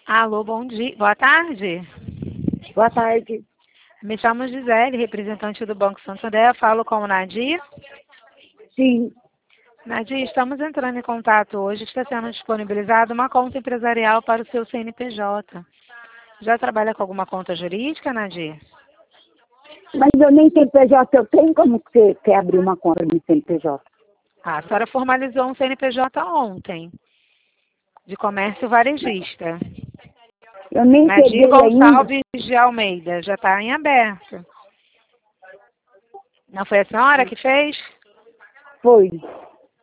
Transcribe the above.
Alô, bom dia. Boa tarde. Boa tarde. Me chamo Gisele, representante do Banco Santander. Falo com o Nadir. Sim, Nadir, estamos entrando em contato hoje. Está sendo disponibilizada uma conta empresarial para o seu CNPJ. Já trabalha com alguma conta jurídica, Nadir? mas eu nem CNPJ eu tenho, como que você quer abrir uma conta no CNPJ? A senhora formalizou um CNPJ ontem, de comércio varejista. Eu nem Nadir peguei ainda. Gonçalves de Almeida, já está em aberto. Não foi a senhora que fez? Foi.